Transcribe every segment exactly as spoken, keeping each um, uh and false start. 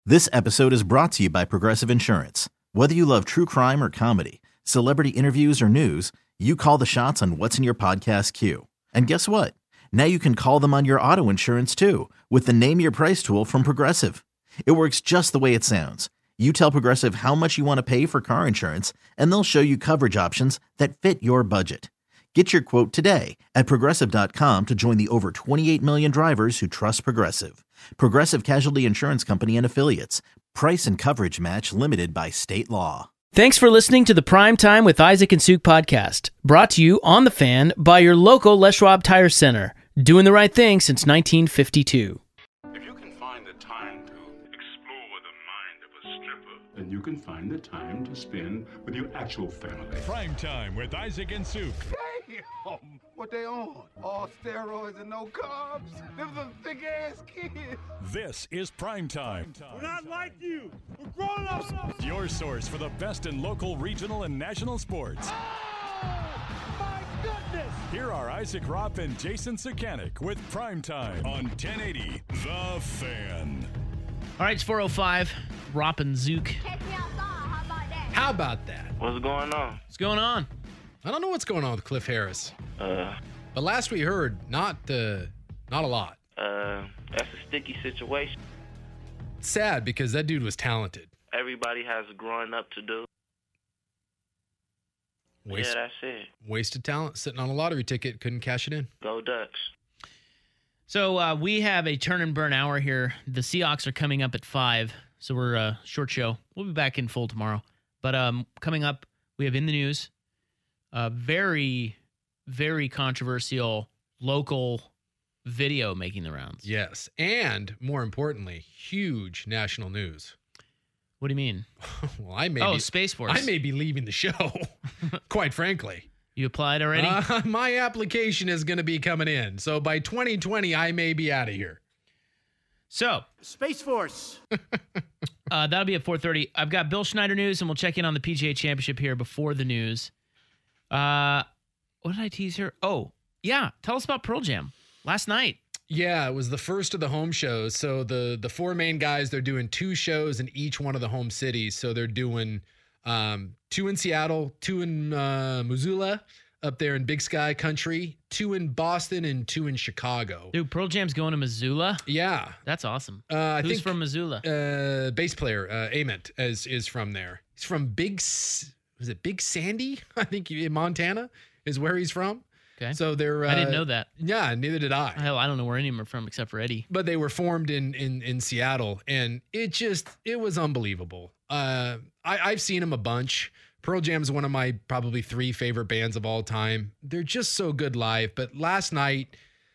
This episode is brought to you by Progressive Insurance. Whether you love true crime or comedy, celebrity interviews or news, you call the shots on what's in your podcast queue. And guess what? Now you can call them on your auto insurance too with the Name Your Price tool from Progressive. It works just the way it sounds. You tell Progressive how much you want to pay for car insurance, and they'll show you coverage options that fit your budget. Get your quote today at Progressive dot com to join the over twenty-eight million drivers who trust Progressive. Progressive Casualty Insurance Company and Affiliates. Price and coverage match limited by state law. Thanks for listening to the Prime Time with Isaac and Suk podcast, brought to you on The Fan by your local Les Schwab Tire Center, doing the right thing since nineteen fifty-two. If you can find the time to explore the mind of a stripper, then you can find the time to spend with your actual family. Prime Time with Isaac and Suk. Damn! What they on? All steroids and no carbs? Them some thick-ass kids. This is Prime Time. We're not like you. We're grown-ups. Your source for the best in local, regional, and national sports. Oh, my goodness. Here are Isaac Ropp and Jason Sakanik with Prime Time on ten eighty The Fan. All right, it's four oh five. Ropp and Zook. Take me outside. How about that? How about that? What's going on? What's going on? I don't know what's going on with Cliff Harris. Uh, but last we heard, not uh, not a lot. Uh, that's a sticky situation. Sad because that dude was talented. Everybody has growing up to do. Waste, yeah, that's it. Wasted talent, sitting on a lottery ticket, couldn't cash it in. Go Ducks. So uh, we have a turn and burn hour here. The Seahawks are coming up at five, so we're a uh, short show. We'll be back in full tomorrow. But um, coming up, we have in the news. A very, very controversial local video making the rounds. Yes, and more importantly, huge national news. What do you mean? well, I may oh, be, Space Force. I may be leaving the show, quite frankly. You applied already? Uh, my application is going to be coming in, so by twenty twenty, I may be out of here. So, Space Force. uh, that'll be at four thirty. I've got Bill Schneider news, and we'll check in on the P G A Championship here before the news. Uh, what did I tease here? Oh, yeah. Tell us about Pearl Jam last night. Yeah, it was the first of the home shows. So the the four main guys, they're doing two shows in each one of the home cities. So they're doing um, two in Seattle, two in uh, Missoula, up there in Big Sky Country, two in Boston, and two in Chicago. Dude, Pearl Jam's going to Missoula? Yeah. That's awesome. Uh, I Who's think, from Missoula? Uh, bass player, uh, Ament, is, is from there. He's from Big... S- Was it Big Sandy? I think in Montana is where he's from. Okay. So they're. Uh, I didn't know that. Yeah, neither did I. Hell, I don't know where any of them are from except for Eddie. But they were formed in in in Seattle, and it just it was unbelievable. Uh, I, I've seen them a bunch. Pearl Jam is one of my probably three favorite bands of all time. They're just so good live. But last night,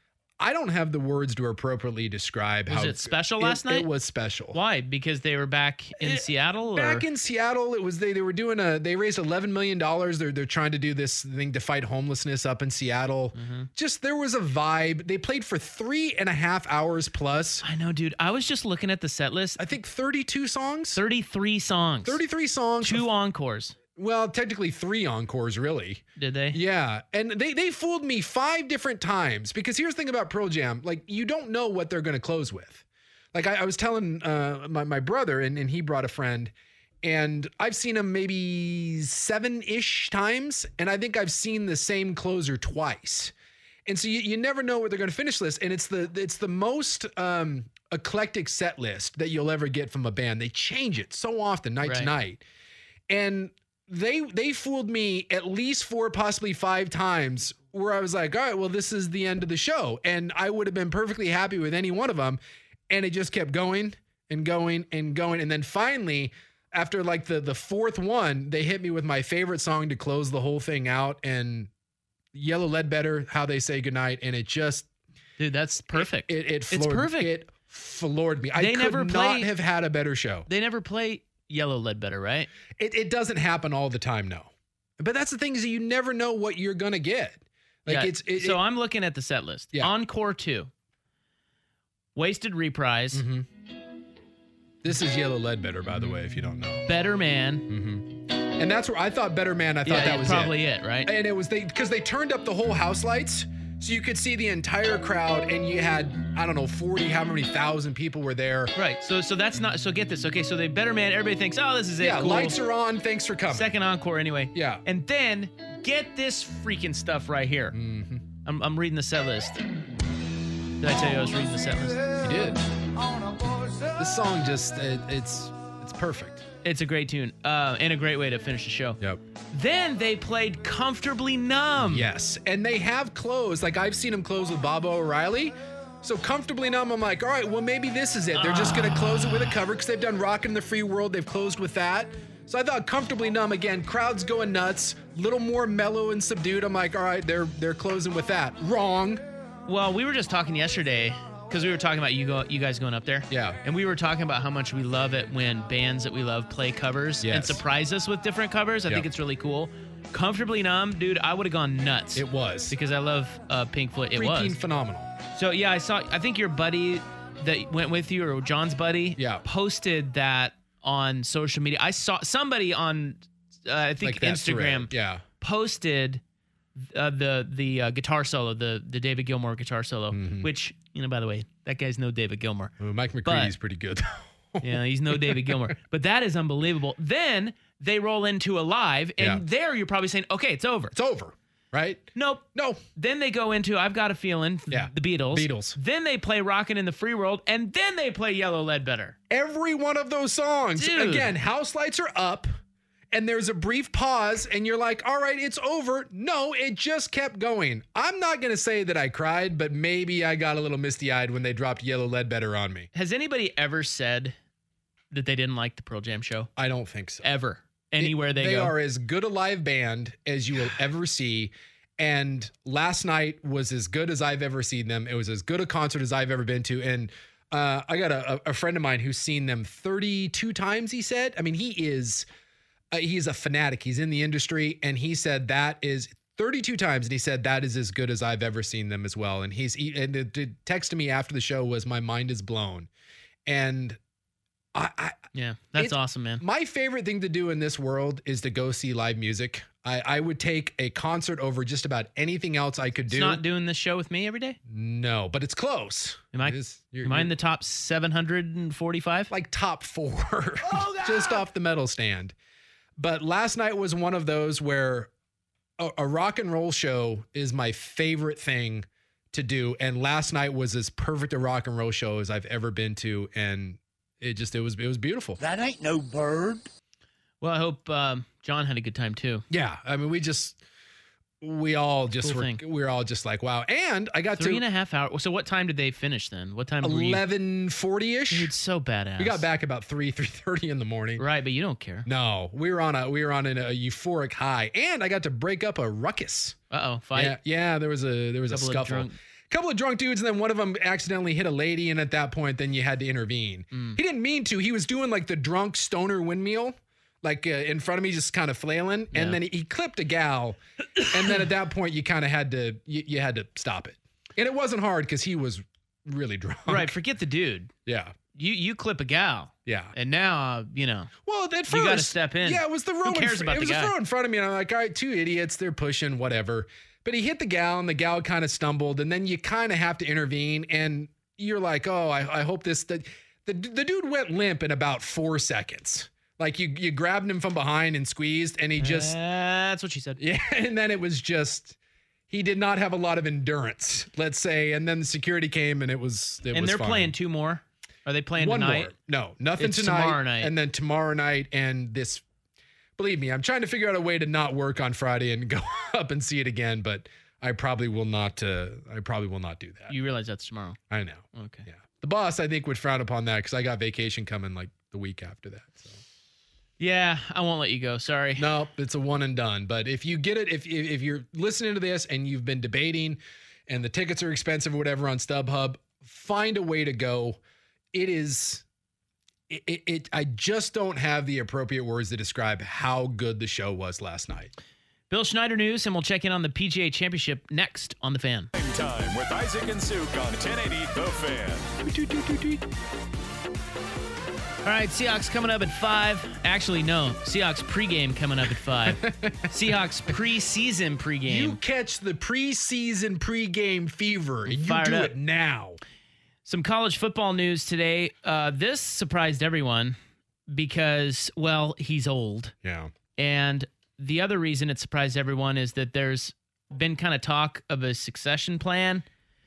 I don't have the words to appropriately describe was how it special it, last night. It was special. Why? Because they were back in it, Seattle. Back or? in Seattle, it was they. They were doing a. They raised eleven million dollars. They're they're trying to do this thing to fight homelessness up in Seattle. Mm-hmm. Just there was a vibe. They played for three and a half hours plus. I know, dude. I was just looking at the set list. I think thirty-two songs. Thirty-three songs. Thirty-three songs. Two encores. Well, technically three encores, really. Did they? Yeah. And they, they fooled me five different times because here's the thing about Pearl Jam. Like, you don't know what they're going to close with. Like, I, I was telling uh, my, my brother, and, and he brought a friend, and I've seen him maybe seven-ish times, and I think I've seen the same closer twice. And so you, you never know what they're going to finish list, and it's the it's the most um, eclectic set list that you'll ever get from a band. They change it so often, night right. to night. And... They they fooled me at least four, possibly five times where I was like, all right, well, this is the end of the show. And I would have been perfectly happy with any one of them. And it just kept going and going and going. And then finally, after like the, the fourth one, they hit me with my favorite song to close the whole thing out. And Yellow Ledbetter, How They Say Goodnight. And it just... Dude, that's perfect. It, it, it floored, it's perfect. It floored me. I they could never not play, have had a better show. They never play Yellow Ledbetter, right? It it doesn't happen all the time, no. But that's the thing is that you never know what you're gonna get. Like yeah, it's it, so it, I'm looking at the set list. Yeah. Encore two, Wasted Reprise. Mm-hmm. This is Yellow Ledbetter, by the way, if you don't know. Better Man. Mm-hmm. And that's where I thought Better Man. I thought yeah, that yeah, was probably it. it, right? And it was they because they turned up the whole house lights. So you could see the entire crowd, and you had, I don't know, forty, how many thousand people were there. Right. So so that's not, so get this. Okay, so they better man, everybody thinks, oh, this is it. Yeah, cool. lights are on. Thanks for coming. Second encore anyway. Yeah. And then get this freaking stuff right here. Mm-hmm. I'm, I'm reading the set list. Did I tell you I was reading the set list? You did. This song just, it, it's it's perfect. It's a great tune uh, and a great way to finish the show. Yep. Then they played Comfortably Numb. Yes. And they have closed. Like, I've seen them close with Bob O'Reilly. So Comfortably Numb, I'm like, all right, well, maybe this is it. They're just going to close it with a cover because they've done Rockin' in the Free World. They've closed with that. So I thought Comfortably Numb, again, crowd's going nuts, a little more mellow and subdued. I'm like, all right, they're they're closing with that. Wrong. Well, we were just talking yesterday because we were talking about you go, you guys going up there. Yeah. And we were talking about how much we love it when bands that we love play covers Yes. and surprise us with different covers. I Yep. think it's really cool. Comfortably Numb, dude, I would have gone nuts. It was. Because I love uh, Pink Floyd. It Freaking was. phenomenal. So, yeah, I saw, I think your buddy that went with you, or John's buddy, Yeah. posted that on social media. I saw somebody on, uh, I think, Like that Instagram thread. Yeah. posted uh, the the uh, guitar solo, the the David Gilmour guitar solo, Mm-hmm. which, you know, by the way, that guy's no David Gilmour. Well, Mike McCready's pretty good. Yeah, he's no David Gilmour. But that is unbelievable. Then they roll into a live, and Yeah. there you're probably saying, okay, it's over. It's over, right? Nope. No. Then they go into I've Got a Feeling, Yeah. the Beatles. Beatles. Then they play Rockin' in the Free World, and then they play Yellow Ledbetter. Every one of those songs. Dude. Again, house lights are up, and there's a brief pause, and you're like, all right, it's over. No, it just kept going. I'm not going to say that I cried, but maybe I got a little misty-eyed when they dropped Yellow Ledbetter on me. Has anybody ever said that they didn't like the Pearl Jam show? I don't think so. Ever. Anywhere they, they go. are as good a live band as you will ever see. And last night was as good as I've ever seen them. It was as good a concert as I've ever been to. And uh, I got a, a friend of mine who's seen them thirty-two times, he said. I mean, he is uh, he's a fanatic. He's in the industry. And he said that is thirty-two times. And he said that is as good as I've ever seen them as well. And he's he, and the, the text to me after the show was, my mind is blown. And I, I Yeah, that's It's- awesome, man. my favorite thing to do in this world is to go see live music. I, I would take a concert over just about anything else I could It's do. not doing this show with me every day? No, but it's close. Am I, It is- you're- am I in you're the top seven hundred forty-five? like top four, just off the medal stand. But last night was one of those where a, a rock and roll show is my favorite thing to do. And last night was as perfect a rock and roll show as I've ever been to. And it just, it was, it was beautiful. That ain't no bird. Well, I hope um, John had a good time too. Yeah. I mean, we just, we all just Cool were, thing. we were all just like, wow. And I got Three to and a half hours. So what time did they finish then? What time were you? eleven forty ish. Dude, so badass. We got back about three, three thirty in the morning. Right, but you don't care. No, we were on a, we were on an, a euphoric high, and I got to break up a ruckus. Uh-oh, fight. Yeah, yeah, there was a there was Couple a of scuffle. drunk- Couple of drunk dudes, and then one of them accidentally hit a lady, and at that point, then you had to intervene. Mm. He didn't mean to. He was doing like the drunk stoner windmill, like uh, in front of me, just kind of flailing, Yeah. and then he, he clipped a gal, and then at that point, you kind of had to you, you had to stop it, and it wasn't hard because he was really drunk. Right, forget the dude. Yeah. You you clip a gal, Yeah. and now, uh, you know. Well, at first, You gotta step in. Yeah, it was the row. Who cares in, fr- about it the was guy? a row in front of me, and I'm like, all right, two idiots, they're pushing, whatever. But he hit the gal, and the gal kind of stumbled, and then you kind of have to intervene, and you're like, oh, I, I hope this. The, the the dude went limp in about four seconds. Like you you grabbed him from behind and squeezed, and he just That's what she said. yeah, and then it was just. He did not have a lot of endurance, let's say, and then the security came, and it was it And was they're fine. playing two more. Are they playing One tonight? more. No, nothing It's tonight. tomorrow night. And then tomorrow night and this. Believe me, I'm trying to figure out a way to not work on Friday and go up and see it again, but I probably will not. Uh, I probably will not do that. You realize that's tomorrow. I know. Okay. Yeah, the boss I think would frown upon that because I got vacation coming like the week after that. So Yeah, I won't let you go. Sorry. no, it's a one and done. But if you get it, if if if you're listening to this and you've been debating, and the tickets are expensive or whatever on StubHub, find a way to go. It is. It, it, it I just don't have the appropriate words to describe how good the show was last night. Bill Schneider news, and we'll check in on the P G A Championship next on The Fan. Time with Isaac and Suk on ten eighty The Fan. All right, Seahawks coming up at five. Actually, no. Seahawks pregame coming up at five. Seahawks preseason pregame. You catch the preseason pregame fever, and you Fired do up. it now. Some college football news today. Uh, this surprised everyone because, well, he's old. Yeah. And the other reason it surprised everyone is that there's been kind of talk of a succession plan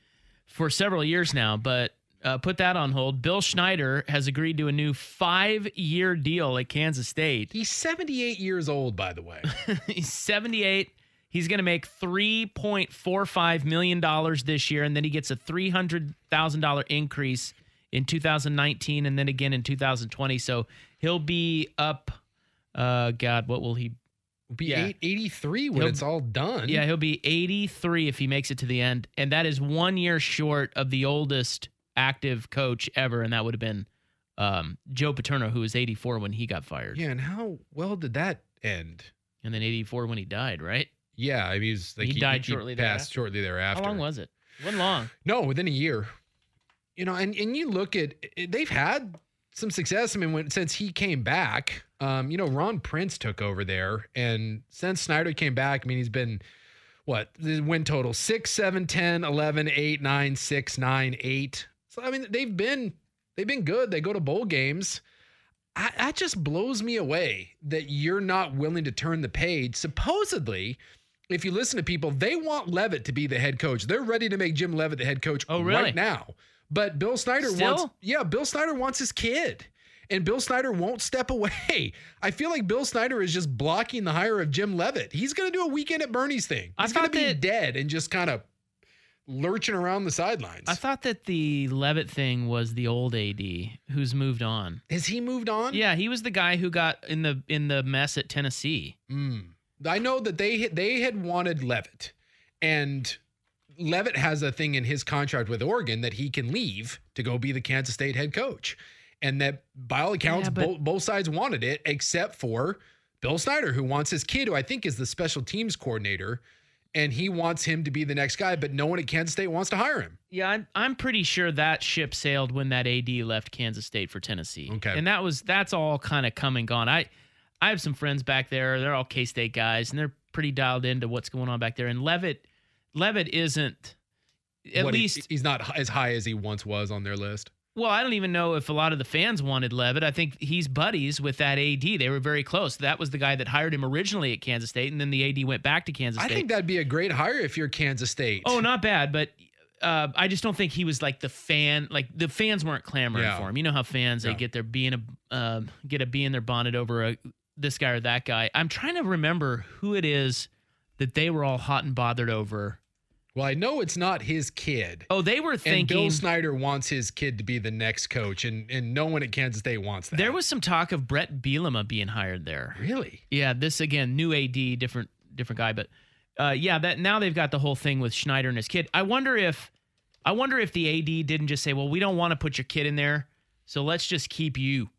for several years now, but uh, put that on hold. Bill Schneider has agreed to a new five-year deal at Kansas State. He's seventy-eight years old, by the way. He's seventy-eight. He's going to make three point four five million dollars this year, and then he gets a three hundred thousand dollars increase in two thousand nineteen and then again in two thousand twenty. So he'll be up, uh, God, what will he Be Yeah. eight, eighty-three when He'll- it's all done. Yeah, he'll be eighty-three if he makes it to the end. And that is one year short of the oldest active coach ever. And that would have been um, Joe Paterno, who was eighty-four when he got fired. Yeah, and how well did that end? And then eighty-four when he died, right? Yeah, I mean, he, was, like, He died shortly passed thereafter? shortly thereafter. How long was it? It wasn't long. No, within a year. You know, and, and you look at, they've had some success. I mean, when, since he came back, um, you know, Ron Prince took over there. And since Snyder came back, I mean, he's been, what, the win total six, seven, ten, eleven, eight, nine, six, nine, eight. So, I mean, they've been, they've been good. They go to bowl games. I, that just blows me away that you're not willing to turn the page. Supposedly, if you listen to people, they want Levitt to be the head coach. They're ready to make Jim Levitt the head coach Oh, really? right now. But Bill Snyder Still? wants, yeah, Bill Snyder wants his kid. And Bill Snyder won't step away. I feel like Bill Snyder is just blocking the hire of Jim Levitt. He's going to do a weekend at Bernie's thing. I He's going to thought be that- dead and just kind of lurching around the sidelines. I thought that the Levitt thing was the old A D who's moved on. Has he moved on? Yeah, he was the guy who got in the in the mess at Tennessee. Mm. I know that they they had wanted Levitt, and Levitt has a thing in his contract with Oregon that he can leave to go be the Kansas State head coach, and that by all accounts Yeah, but- both, both sides wanted it except for Bill Snyder, who wants his kid, who I think is the special teams coordinator, and he wants him to be the next guy, but no one at Kansas State wants to hire him. Yeah, I'm, I'm pretty sure that ship sailed when that A D left Kansas State for Tennessee. Okay. And that was that's all kind of come and gone. I I have some friends back there. They're all K-State guys, and they're pretty dialed into what's going on back there. And Levitt Levitt isn't at What, he- least he's not as high as he once was on their list. well, I don't even know if a lot of the fans wanted Levitt. I think he's buddies with that A D. They were very close. That was the guy that hired him originally at Kansas State, and then the A D went back to Kansas I State. think that'd be a great hire if you're Kansas State. Oh, not bad, but uh, I just don't think he was like the fan. Like the fans weren't clamoring Yeah. for him. You know how fans they Yeah. get their bee in a uh, get a bee in their bonnet over a, this guy or that guy. I'm trying to remember who it is that they were all hot and bothered over. Well, I know it's not his kid. Oh, they were And thinking Bill Snyder wants his kid to be the next coach, and, and no one at Kansas State wants that. there was some talk of Brett Bielema being hired there. Really? Yeah, this again, new A D, different different guy, but uh, yeah, that now they've got the whole thing with Schneider and his kid. I wonder if I wonder if the A D didn't just say, "Well, we don't want to put your kid in there, so let's just keep you."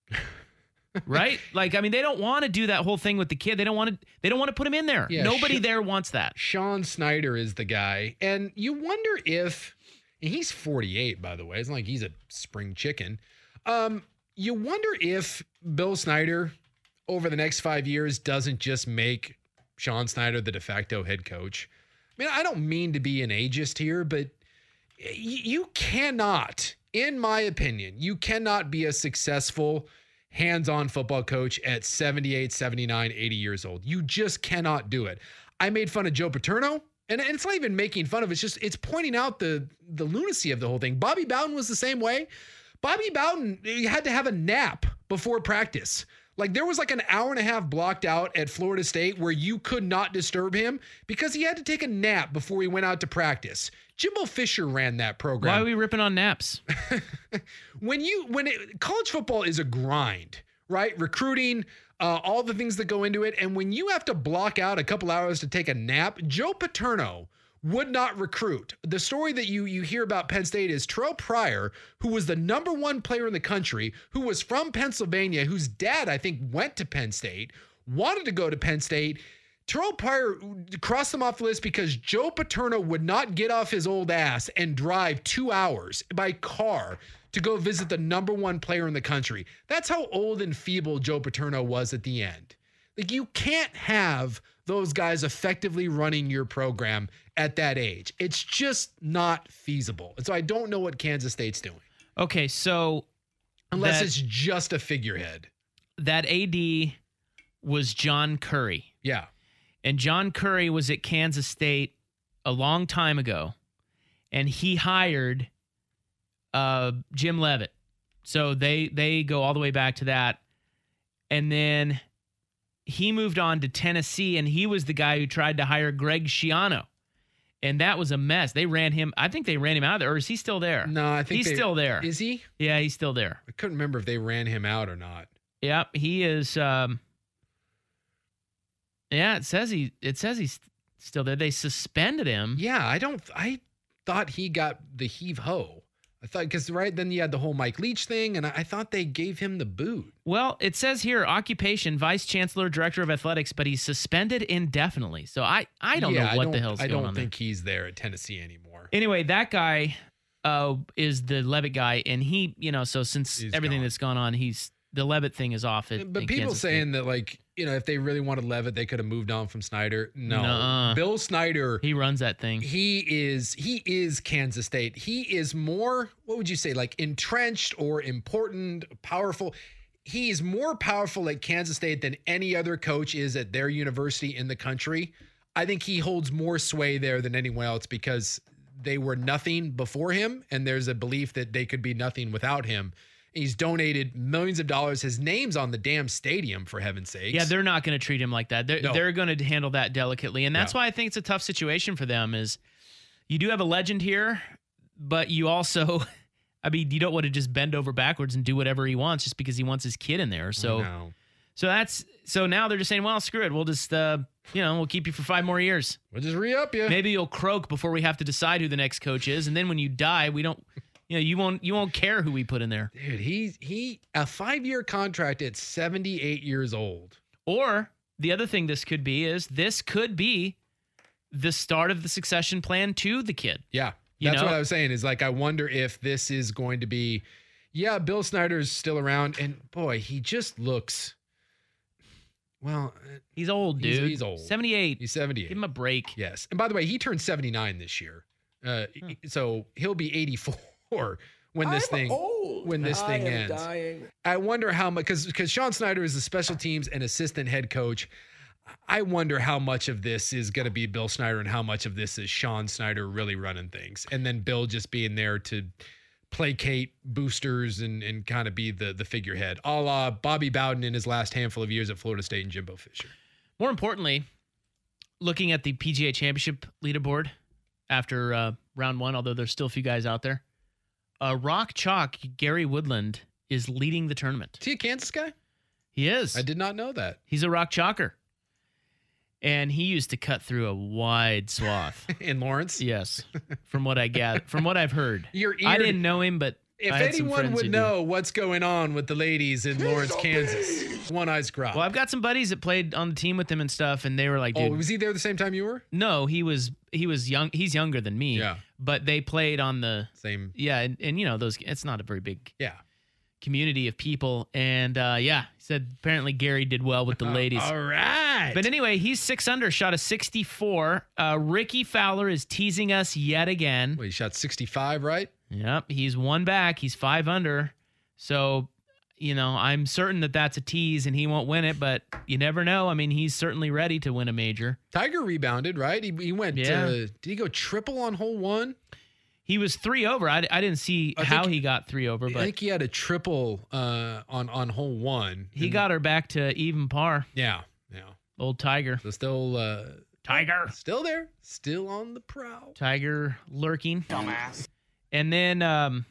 Right? Like, I mean, they don't want to do that whole thing with the kid. They don't want to. They don't want to put him in there. Yeah, Nobody Sh- there wants that. Sean Snyder is the guy. And you wonder if, and he's forty-eight, by the way. It's not like he's a spring chicken. Um, you wonder if Bill Snyder, over the next five years, doesn't just make Sean Snyder the de facto head coach. I mean, I don't mean to be an ageist here, but y- you cannot, in my opinion, you cannot be a successful hands-on football coach at seventy-eight, seventy-nine, eighty years old. You just cannot do it. I made fun of Joe Paterno, and it's not even making fun of it. It's just, it's pointing out the, the lunacy of the whole thing. Bobby Bowden was the same way. Bobby Bowden had to have a nap before practice. Like there was like an hour and a half blocked out at Florida State where you could not disturb him because he had to take a nap before he went out to practice. Jimbo Fisher ran that program. Why are we ripping on naps? when you when it, college football is a grind, right? Recruiting, uh, all the things that go into it, and when you have to block out a couple hours to take a nap, Joe Paterno would not recruit. The story that you you hear about Penn State is Terrell Pryor, who was the number one player in the country, who was from Pennsylvania, whose dad I think went to Penn State, wanted to go to Penn State, Terrell Pryor crossed them off the list because Joe Paterno would not get off his old ass and drive two hours by car to go visit the number one player in the country. That's how old and feeble Joe Paterno was at the end. Like, you can't have those guys effectively running your program at that age. It's just not feasible. And so I don't know what Kansas State's doing. Okay, so unless that, it's just a figurehead. That A D was John Curry. Yeah. And John Curry was at Kansas State a long time ago, and he hired uh, Jim Leavitt. So they they go all the way back to that. And then he moved on to Tennessee, and he was the guy who tried to hire Greg Schiano. And that was a mess. They ran him. I think they ran him out of there. Or is he still there? No, I think he's they, still there. Is he? Yeah, he's still there. I couldn't remember if they ran him out or not. Yep, he is. Um, yeah, it says he. It says he's still there. They suspended him. Yeah, I don't. I thought he got the heave ho. I thought because right then you had the whole Mike Leach thing, and I, I thought they gave him the boot. Well, it says here occupation vice chancellor director of athletics, but he's suspended indefinitely. So I I don't yeah, know what I don't, the hell's I going don't on think there. he's there at Tennessee anymore. Anyway, that guy uh, is the Leavitt guy, and he you know so since He's everything gone. that's gone on, he's the Leavitt thing is off. At, But in people Kansas saying State. that, like, you know, if they really wanted Leavitt, they could have moved on from Snyder. No, Nuh-uh. Bill Snyder. He runs that thing. He is he is Kansas State. He is more, what would you say, like entrenched or important, powerful. He is more powerful at Kansas State than any other coach is at their university in the country. I think he holds more sway there than anyone else because they were nothing before him, and there's a belief that they could be nothing without him. He's donated millions of dollars. His name's on the damn stadium, for heaven's sakes. Yeah, they're not going to treat him like that. They're, No. they're going to handle that delicately. And that's Yeah. why I think it's a tough situation for them is you do have a legend here, but you also, I mean, you don't want to just bend over backwards and do whatever he wants just because he wants his kid in there. So, No. so that's, so now they're just saying, well, screw it. We'll just, uh, you know, we'll keep you for five more years. We'll just re-up you. Maybe you'll croak before we have to decide who the next coach is. And then when you die, we don't, you know, you won't, you won't care who we put in there. Dude, he, he, a five-year contract at seventy-eight years old. Or the other thing this could be is this could be the start of the succession plan to the kid. Yeah. You That's know? what I was saying is like, I wonder if this is going to be, yeah, Bill Snyder's still around. And boy, he just looks, well, He's old, He's- dude. he's old. seventy-eight. he's seventy-eight. Give him a break. Yes. And by the way, he turned seventy-nine this year. Uh, Hmm. So he'll be eighty-four when this thing when this I thing am ends. dying. I wonder how much because because Sean Snyder is the special teams and assistant head coach. I wonder how much of this is going to be Bill Snyder and how much of this is Sean Snyder really running things, and then Bill just being there to placate boosters and and kind of be the the figurehead, a la Bobby Bowden in his last handful of years at Florida State and Jimbo Fisher. More importantly, looking at the P G A Championship leaderboard after uh, round one, although there's still a few guys out there, uh, Rock Chalk Gary Woodland is leading the tournament. Is he a Kansas guy? He is. I did not know that. He's a Rock Chalker. And he used to cut through a wide swath. In Lawrence? Yes, from what I get, from what I've heard. Your ear I didn't know him, but If I had some anyone friends would who do. know what's going on with the ladies in Lawrence, Kansas, One Eyes Crop. Well, I've got some buddies that played on the team with him and stuff, and they were like, oh, dude, was he there the same time you were? no, he was he was young. He's younger than me. Yeah. But they played on the Same. yeah, and, and you know those. It's not a very big Yeah. community of people, and uh, yeah, he said apparently Gary did well with the ladies. All right. But anyway, he's six under, shot a sixty-four. Uh, Ricky Fowler is teasing us yet again. Wait, he shot sixty-five, right? Yep, he's one back. He's five under. So, you know, I'm certain that that's a tease and he won't win it, but you never know. I mean, he's certainly ready to win a major. Tiger rebounded, right? He, he went, Yeah. uh, did he go triple on hole one? He was three over. I, I didn't see I how think- he got three over, I but think he had a triple uh, on, on hole one. he And- got her back to even par. Yeah, yeah. Old Tiger. So still, uh, Tiger. still there, still on the prowl. Tiger lurking. Dumbass. And then, um,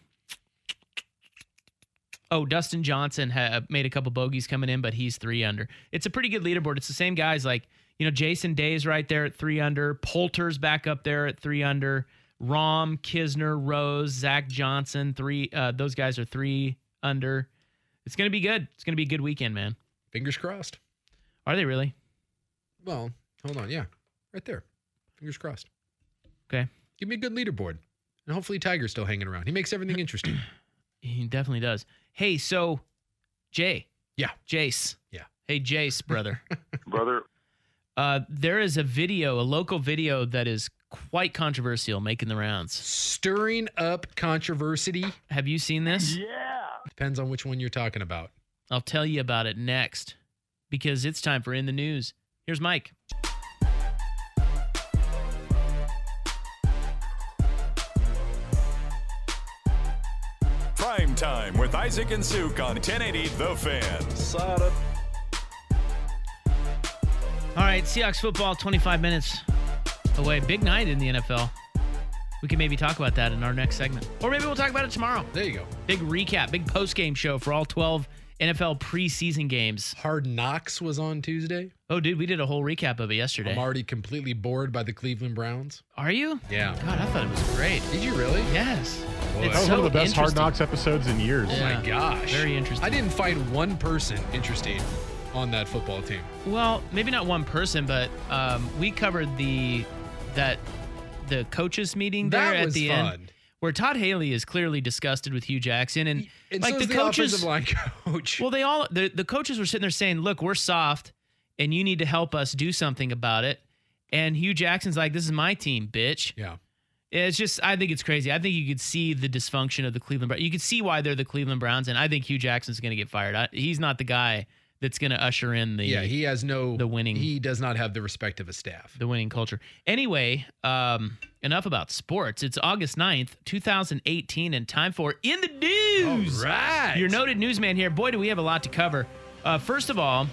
oh, Dustin Johnson ha- made a couple bogeys coming in, but he's three under. It's a pretty good leaderboard. It's the same guys like, you know, Jason Day's right there at three under. Poulter's back up there at three under. Rom, Kisner, Rose, Zach Johnson, three. Uh, those guys are three under. It's going to be good. It's going to be a good weekend, man. Fingers crossed. Are they really? Well, Hold on. Yeah. Right there. Fingers crossed. Okay. Give me a good leaderboard. And hopefully Tiger's still hanging around. He makes everything interesting. He definitely does. Hey, so Jay. Yeah. Jace. Yeah. Hey, Jace, brother. Brother. Uh, there is a video, a local video that is quite controversial making the rounds. Stirring up controversy. Have you seen this? Yeah. Depends on which one you're talking about. I'll tell you about it next because it's time for In the News. Here's Mike. Prime Time with Isaac and Suk on ten eighty The Fan. Sada. All right, Seahawks football, twenty-five minutes away. Big night in the N F L. We can maybe talk about that in our next segment. Or maybe we'll talk about it tomorrow. There you go. Big recap, big post-game show for all twelve N F L preseason games. Hard Knocks was on Tuesday. Oh, dude, we did a whole recap of it yesterday. I'm already completely bored by the Cleveland Browns. Are you? Yeah. God, I thought it was great. Did you really? Yes. Boy. It's That was so one of the best Hard interesting. Knocks episodes in years. Yeah. My gosh. Very interesting. I didn't find one person interesting on that football team. Well, maybe not one person, but um, we covered the that the coaches meeting there That at was the fun. end, where Todd Haley is clearly disgusted with Hugh Jackson, and, And like so the is the coaches. offensive line coach. Well, they all the, the coaches were sitting there saying, "Look, we're soft, and you need to help us do something about it." And Hugh Jackson's like, "This is my team, bitch." yeah. It's just, I think it's crazy. I think you could see the dysfunction of the Cleveland Browns. You could see why they're the Cleveland Browns, and I think Hugh Jackson's going to get fired. I, he's not the guy that's going to usher in the Yeah, he has no the winning He does not have the respect of a staff. the winning culture. Anyway, um, enough about sports. It's August ninth, twenty eighteen, and time for In the News. All right. Your noted newsman here. Boy, do we have a lot to cover. Uh, first of all,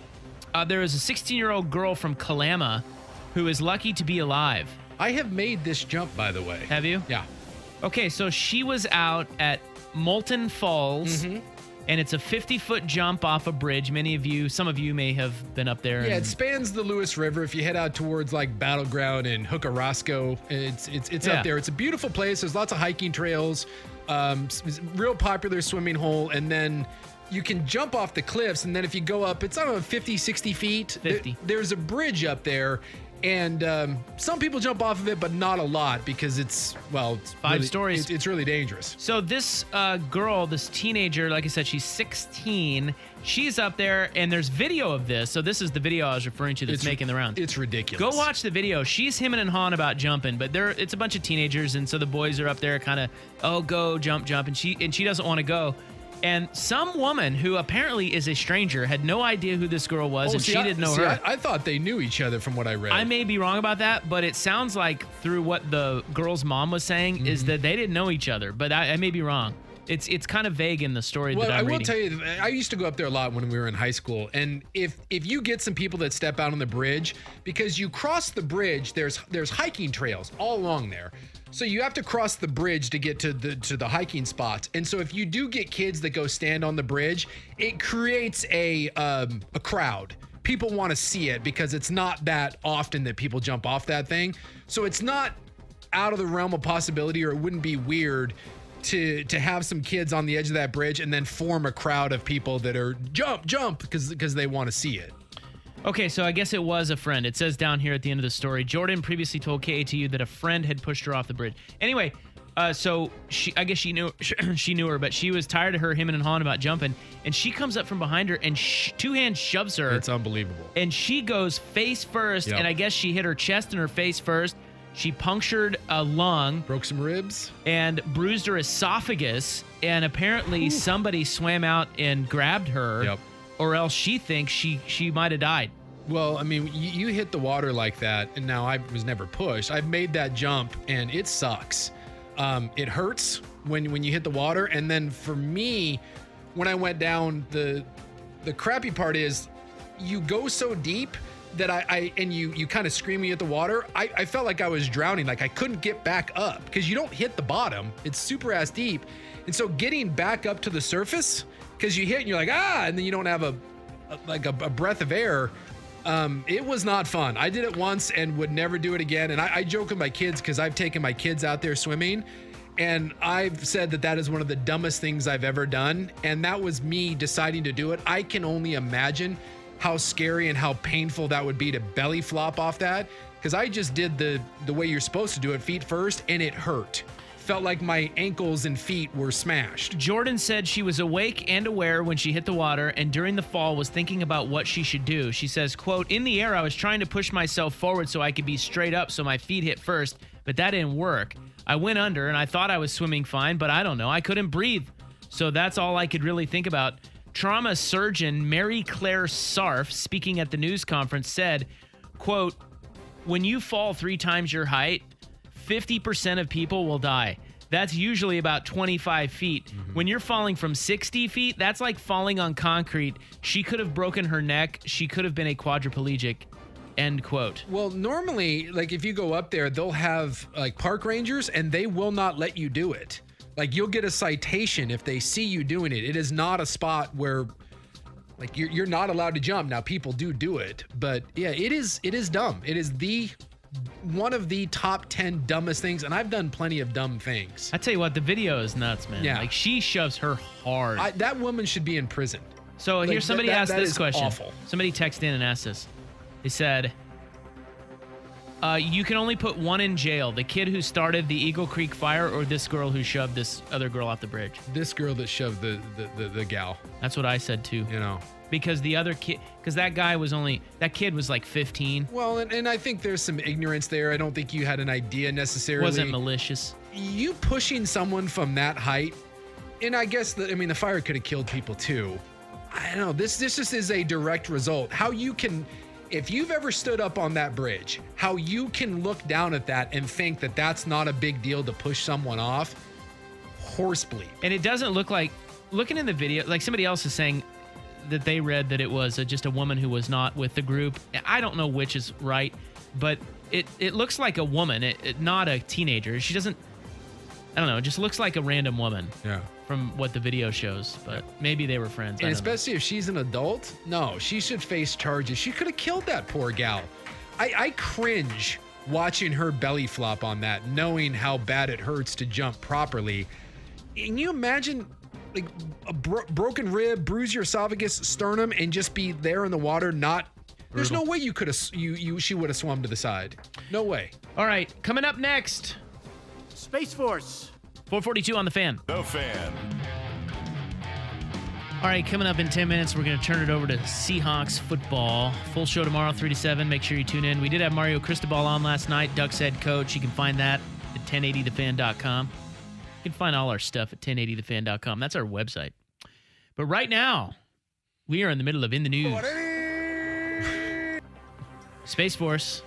uh, there is a sixteen-year-old girl from Kalama who is lucky to be alive. I have made this jump, by the way. Have you? Yeah. Okay, so she was out at Molten Falls, Mm-hmm. and it's a fifty-foot jump off a bridge. Many of you, some of you may have been up there. Yeah, and- it spans the Lewis River. If you head out towards like Battleground and Hookarasco, it's it's it's Yeah. up there. It's a beautiful place. There's lots of hiking trails, um, s- s- real popular swimming hole, and then you can jump off the cliffs. And then if you go up, it's I don't know, fifty, sixty feet. There- fifty. there's a bridge up there. And um, some people jump off of it, but not a lot because it's, well, it's Five really- stories. It's, it's really dangerous. So this uh, girl, this teenager, like I said, she's sixteen. She's up there, and there's video of this. So this is the video I was referring to that's It's- making the rounds. It's ridiculous. Go watch the video. She's hemming and hawing about jumping, but there it's a bunch of teenagers, and so the boys are up there, kind of, oh, go jump, jump, and she and she doesn't want to go. And some woman who apparently is a stranger had no idea who this girl was, Oh, and see, she I- didn't know see, her. I, I thought they knew each other from what I read. I may be wrong about that, but it sounds like through what the girl's mom was saying Mm-hmm. is that they didn't know each other, but I, I may be wrong. It's it's kind of vague in the story Well, that I I'm will reading. tell you, I used to go up there a lot when we were in high school, and if if you get some people that step out on the bridge, because you cross the bridge, there's there's hiking trails all along there, so you have to cross the bridge to get to the to the hiking spots, and so if you do get kids that go stand on the bridge, it creates a um, a crowd. People want to see it because it's not that often that people jump off that thing, so it's not out of the realm of possibility, or it wouldn't be weird to to have some kids on the edge of that bridge and then form a crowd of people that are jump jump because because they want to see it. Okay, so I guess it was a friend. It says down here at the end of the story, Jordan previously told K A T U that a friend had pushed her off the bridge. Anyway, uh, so she, I guess she knew she knew her, but she was tired of her hemming and hawing about jumping, and she comes up from behind her and sh- two hands shoves her, It's unbelievable. and she goes face first, Yep. and I guess she hit her chest and her face first. She punctured a lung Broke some ribs. and bruised her esophagus, and apparently somebody swam out and grabbed her, Yep. or else she thinks she she might have died. Well, I mean, you, you hit the water like that, and now I was never pushed. I've made that jump, and it sucks. Um, it hurts when when you hit the water, and then for me, when I went down, the the crappy part is you go so deep that I, I and you you kind of scream when you hit the water. I, I felt like I was drowning, like I couldn't get back up because you don't hit the bottom. It's super ass deep, and so getting back up to the surface because you hit and you're like ah, and then you don't have a, a like a, a breath of air. Um, it was not fun. I did it once and would never do it again. And I, I joke with my kids because I've taken my kids out there swimming, and I've said that that is one of the dumbest things I've ever done. And that was me deciding to do it. I can only imagine how scary and how painful that would be to belly flop off that. Because I just did the the way you're supposed to do it, feet first, and it hurt. Felt like my ankles and feet were smashed. Jordan said she was awake and aware when she hit the water, and during the fall was thinking about what she should do. She says, quote, in the air, I was trying to push myself forward so I could be straight up so my feet hit first, but that didn't work. I went under, and I thought I was swimming fine, but I don't know. I couldn't breathe. So that's all I could really think about. Trauma surgeon Mary Claire Sarf, speaking at the news conference, said, quote, when you fall three times your height, fifty percent of people will die. That's usually about twenty-five feet. Mm-hmm. When you're falling from sixty feet, that's like falling on concrete. She could have broken her neck. She could have been a quadriplegic. End quote. Well, normally, like if you go up there, they'll have like park rangers and they will not let you do it. Like you'll get a citation if they see you doing it. It is not a spot where like you're, you're not allowed to jump. Now people do do it, but yeah, it is, it is dumb. It is the one of the top ten dumbest things, and I've done plenty of dumb things. I tell you what, the video is nuts, man. Yeah. Like she shoves her hard. I, that woman should be in prison. So like, here's somebody that, asked that this is question. Awful. Somebody texted in and asked this. They said, uh, you can only put one in jail, the kid who started the Eagle Creek fire or this girl who shoved this other girl off the bridge. This girl that shoved the, the, the, the gal. That's what I said too. You know. Because the other kid, because that guy was only, that kid was like fifteen. Well, and, and I think there's some ignorance there. I don't think you had an idea necessarily. Wasn't malicious. You pushing someone from that height, and I guess, the, I mean, the fire could have killed people too. I don't know. This, this just is a direct result. How you can, if you've ever stood up on that bridge, how you can look down at that and think that that's not a big deal to push someone off, horse bleep. And it doesn't look like, looking in the video, like somebody else is saying, that they read that it was a, just a woman who was not with the group. I don't know which is right, but it, it looks like a woman, it, it, not a teenager. She doesn't, I don't know, it just looks like a random woman. Yeah. From what the video shows, but maybe they were friends. And especially know. if she's an adult, no, she should face charges. She could have killed that poor gal. I, I cringe watching her belly flop on that, knowing how bad it hurts to jump properly. Can you imagine like a bro- broken rib, bruise your esophagus, sternum, and just be there in the water? Not, Brutal. There's no way you could have, you, you, she would have swum to the side. No way. All right, coming up next, Space Force. four forty-two on the Fan. The Fan. All right, coming up in ten minutes, we're going to turn it over to Seahawks football. Full show tomorrow, three to seven. Make sure you tune in. We did have Mario Cristobal on last night, Ducks head coach. You can find that at ten eighty the fan dot com. You can find all our stuff at ten eighty the fan dot com. That's our website. But right now, we are in the middle of In the News. Space Force.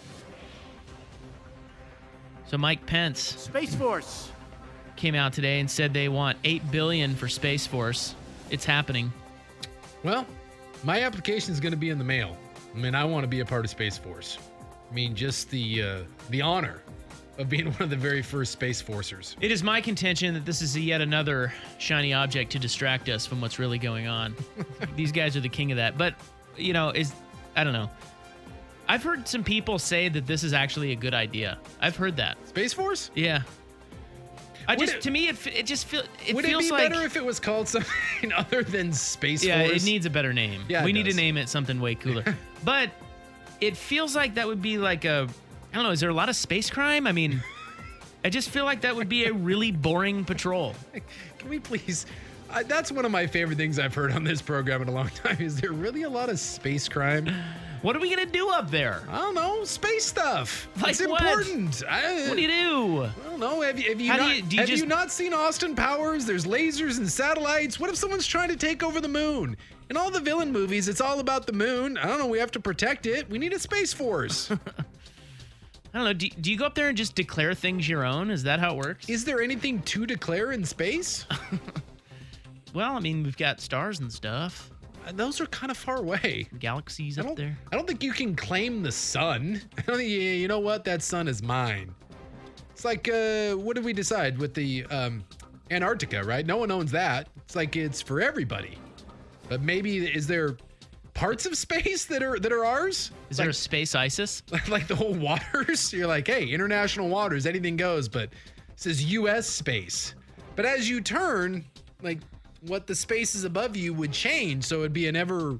So Mike Pence Space Force came out today and said they want eight billion dollars for Space Force. It's happening. Well, my application is going to be in the mail. I mean, I want to be a part of Space Force. I mean, just the uh, the honor of being one of the very first Space Forcers. It is my contention that this is yet another shiny object to distract us from what's really going on. These guys are the king of that. But, you know, is I don't know. I've heard some people say that this is actually a good idea. I've heard that. Space Force? Yeah. I Would just it, to me it it just feel it would feels it be like better if it was called something other than Space yeah, Force? it needs a better name. Yeah, we it need does. to name it something way cooler. But it feels like that would be like a I don't know, is there a lot of space crime? I mean, I just feel like that would be a really boring patrol. Can we please I, that's one of my favorite things I've heard on this program in a long time. Is there really a lot of space crime? What are we going to do up there? I don't know. Space stuff. Like it's what? important. I, What do you do? I don't know. Have you, have you, How do not, you- do you have just- you not seen Austin Powers? There's lasers and satellites. What if someone's trying to take over the moon? In all the villain movies, it's all about the moon. I don't know. We have to protect it. We need a Space Force. I don't know. Do, do you go up there and just declare things your own? Is that how it works? Is there anything to declare in space? Well, I mean, we've got stars and stuff. Uh, Those are kind of far away. Galaxies I up don't, there. I don't think you can claim the sun. I don't think, yeah, you know what? That sun is mine. It's like, uh, what did we decide with the um, Antarctica, right? No one owns that. It's like it's for everybody. But maybe, is there parts of space that are that are ours? Is like, there a space ISIS? like the whole waters? You're like, hey, international waters, anything goes, but it says U S space. But as you turn, like, what the spaces above you would change, so it'd be an ever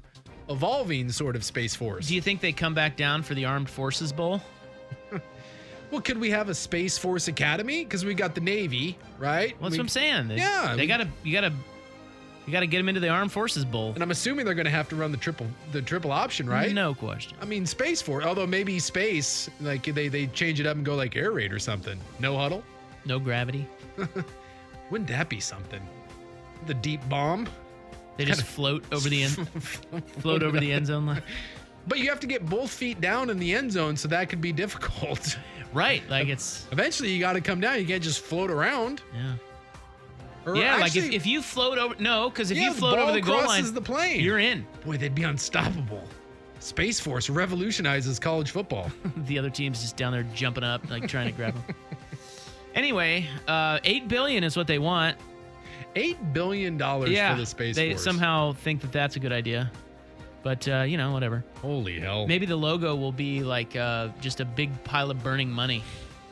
evolving sort of Space Force. Do you think they come back down for the Armed Forces Bowl? Well, could we have a Space Force Academy? Because we got the Navy, right? Well, that's we, what I'm saying. They, Yeah, They we- gotta, you gotta, you gotta get them into the Armed Forces Bowl. And I'm assuming they're going to have to run the triple the triple option, right? No question. I mean, Space Force, although maybe space, like they, they change it up and go like air raid or something. No huddle? No gravity. Wouldn't that be something? The deep bomb? They just float over the end, float over the end zone line. But you have to get both feet down in the end zone, so that could be difficult. Right, like it's Eventually, you got to come down. You can't just float around. yeah, Or yeah. like actually- if, if you float over, no, because if yeah, you float ball over the goal crosses line, the plane. you're in. Boy, they'd be unstoppable. Space Force revolutionizes college football. The other team's just down there jumping up, like trying to grab them. Anyway, uh, eight billion is what they want. Eight billion dollars Yeah, for the Space they Force. somehow think that that's a good idea, but uh, you know, whatever. Holy hell! Maybe the logo will be like uh, just a big pile of burning money.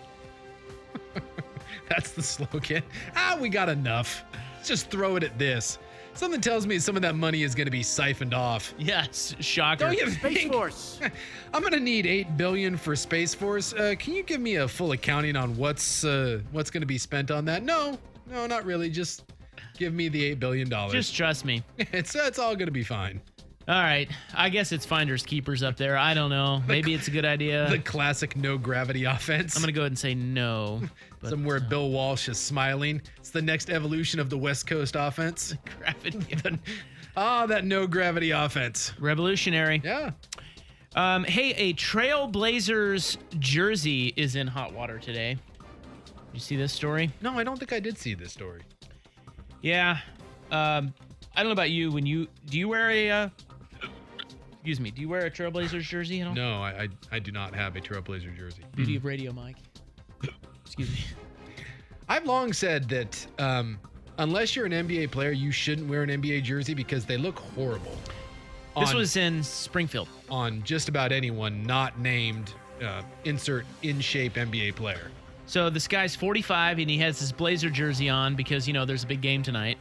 That's the slogan. Ah, we got enough. Let's just throw it at this. Something tells me some of that money is going to be siphoned off. Yes, shocker. Don't you Space think? Force. I'm going to need eight billion for Space Force. Uh, can you give me a full accounting on what's uh, what's going to be spent on that? No, no, not really. Just give me the eight billion dollars. Just trust me. it's it's all going to be fine. All right. I guess it's finders keepers up there. I don't know. Maybe it's a good idea. The classic no gravity offense. I'm going to go ahead and say no. But, Somewhere uh, Bill Walsh is smiling. It's the next evolution of the West Coast offense. gravity. Ah, that no gravity offense. Revolutionary. Yeah. Um, hey, a Trailblazers jersey is in hot water today. You see this story? No, I don't think I did see this story. Yeah. Um, I don't know about you. When you do you wear a uh, excuse me? Do you wear a Trailblazers jersey at all? No, I I, I do not have a Trailblazer jersey. Beauty of radio, Mike. Excuse me. I've long said that um, unless you're an N B A player, you shouldn't wear an N B A jersey because they look horrible. This on, was in Springfield. on just about anyone not named uh, insert in shape N B A player. So this guy's forty-five and he has his Blazer jersey on because, you know, there's a big game tonight.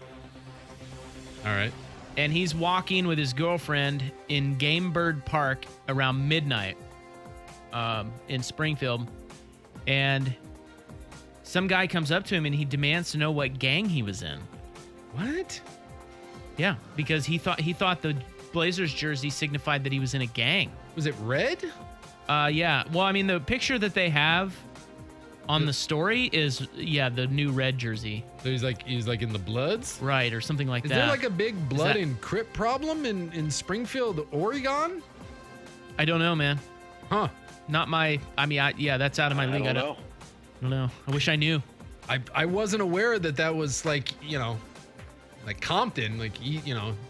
All right. And he's walking with his girlfriend in Game Bird Park around midnight um, in Springfield. And some guy comes up to him and he demands to know what gang he was in. What? Yeah, because he thought he thought the Blazers jersey signified that he was in a gang. Was it red? Uh, yeah. Well, I mean, the picture that they have on the story is, yeah, the new red jersey. So he's like he's like in the Bloods. Right, or something like Is that. there like a big blood that- and Crip problem in in Springfield, Oregon? I don't know, man. Huh. Not my, I mean, I, yeah, that's out of my league. I don't, I don't know. I wish I knew. I I wasn't aware that that was like, you know, like Compton, like you you know,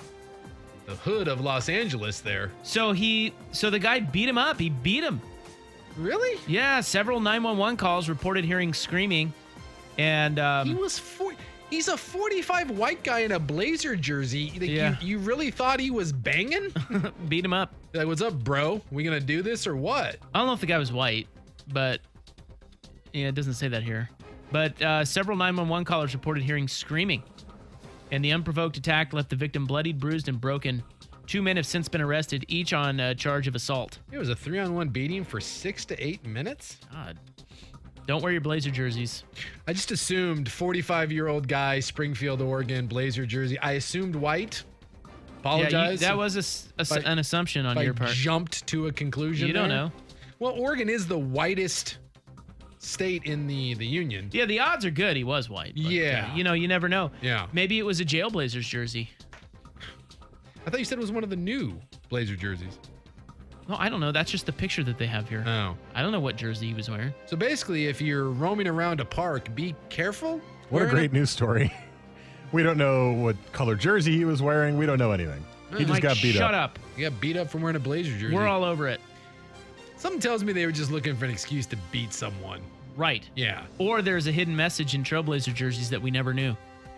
the hood of Los Angeles there. So he, so the guy beat him up. He beat him. Really? Yeah, several nine one one calls reported hearing screaming. And um, He was four. He's a forty-five white guy in a Blazer jersey. Like, Yeah. you, you really thought he was banging? beat him up. Like, what's up, bro? We gonna do this or what? I don't know if the guy was white, but yeah, it doesn't say that here. But uh, several nine one one callers reported hearing screaming. And the unprovoked attack left the victim bloodied, bruised, and broken. Two men have since been arrested, each on uh, charge of assault. It was a three-on-one beating for six to eight minutes. God. Don't wear your Blazer jerseys. I just assumed forty-five-year-old guy, Springfield, Oregon, Blazer jersey. I assumed white. Apologize. Yeah, you, that was a s- a s- If I- an assumption on if your I part. jumped to a conclusion. You don't there. know. Well, Oregon is the whitest state in the the union. Yeah, the odds are good. He was white. but, uh, Yeah. you know, you never know. Yeah. Maybe it was a Jailblazers jersey. I thought you said it was one of the new Blazer jerseys. No, I don't know. That's just the picture that they have here. Oh. I don't know what jersey he was wearing. So basically, if you're roaming around a park, be careful. What a wearing great news story. We don't know what color jersey he was wearing. We don't know anything. He just Mike, got beat shut up. up. You got beat up from wearing a Blazer jersey. We're all over it. Something tells me they were just looking for an excuse to beat someone. Right. Yeah, Or there's a hidden message in Trailblazer jerseys that we never knew.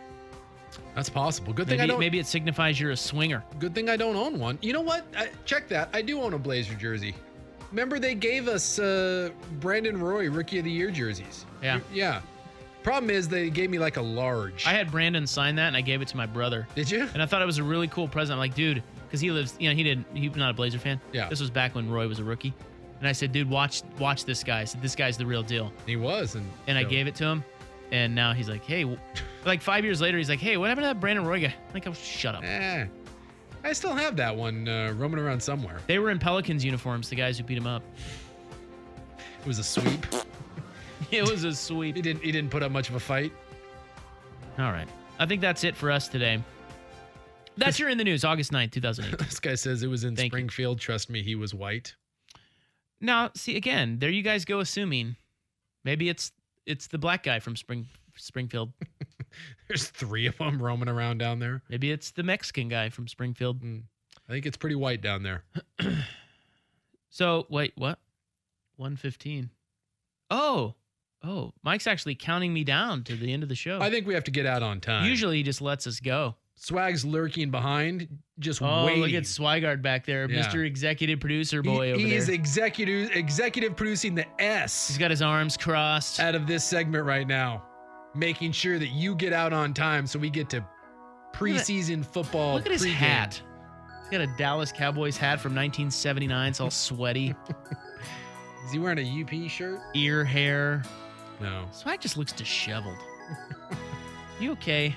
that's possible. Good thing I Maybe, don't. maybe it signifies you're a swinger. Good thing I don't own one. You know what? I, check that. I do own a Blazer jersey. Remember they gave us uh, Brandon Roy Rookie of the Year jerseys. Yeah. Yeah. Problem is they gave me like a large. I had Brandon sign that and I gave it to my brother. Did you? And I thought it was a really cool present. I'm like, dude, because he lives, you know, he didn't, he was not a Blazer fan. Yeah. This was back when Roy was a rookie. And I said, dude, watch watch this guy. I said, this guy's the real deal. He was. And, and I so. gave it to him. And now he's like, hey, like five years later, he's like, hey, what happened to that Brandon Roy guy? I'm like, oh, shut up. Eh, I still have that one uh, roaming around somewhere. They were in Pelicans uniforms, the guys who beat him up. It was a sweep. It was a sweep. He didn't, he didn't put up much of a fight. All right. I think that's it for us today. That's your In the News, August ninth, two thousand eight. This guy says it was in Thank Springfield. You. Trust me, he was white. Now, see, again, there you guys go assuming. Maybe it's it's the black guy from Spring Springfield. There's three of them roaming around down there. Maybe it's the Mexican guy from Springfield. Mm. I think it's pretty white down there. So, wait, what? one fifteen. Oh, oh, Mike's actually counting me down to the end of the show. I think we have to get out on time. Usually he just lets us go. Swag's lurking behind, just oh, waiting. Look at Swigard back there, Yeah. Mister Executive Producer boy he, over he there. He is executive, executive producing the S. He's got his arms crossed. Out of this segment right now, making sure that you get out on time so we get to preseason football. Look at his pregame. hat. He's got a Dallas Cowboys hat from nineteen seventy-nine. It's all sweaty. Is he wearing a U P shirt? Ear hair. No. Swag just looks disheveled. You okay?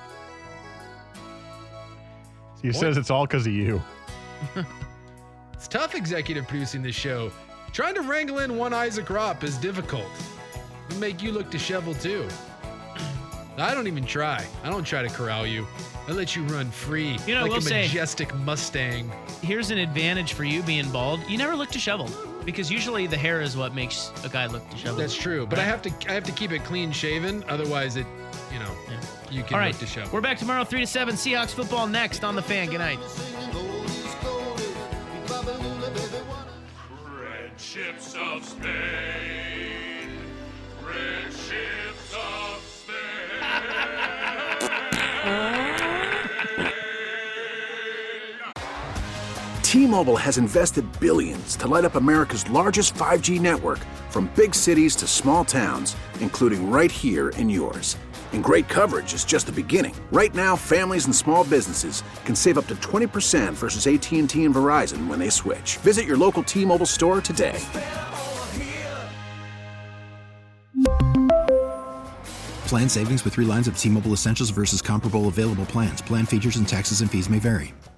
He What? says it's all because of you. It's tough executive producing this show. Trying to wrangle in one Isaac Ropp is difficult. It'll make you look disheveled too. I don't even try. I don't try to corral you. I let you run free, You know, like we'll a say- majestic Mustang. Here's an advantage for you being bald. You never look disheveled because usually the hair is what makes a guy look disheveled. That's true, but I have to I have to keep it clean shaven. Otherwise, it you know Yeah. you can All right, look disheveled. we're back tomorrow, three to seven. Seahawks football next on The Fan. Good night. Red ships of Spain. Red ships of T-Mobile has invested billions to light up America's largest five G network, from big cities to small towns, including right here in yours. And great coverage is just the beginning. Right now, families and small businesses can save up to twenty percent versus A T and T and Verizon when they switch. Visit your local T-Mobile store today. Plan savings with three lines of T-Mobile Essentials versus comparable available plans. Plan features and taxes and fees may vary.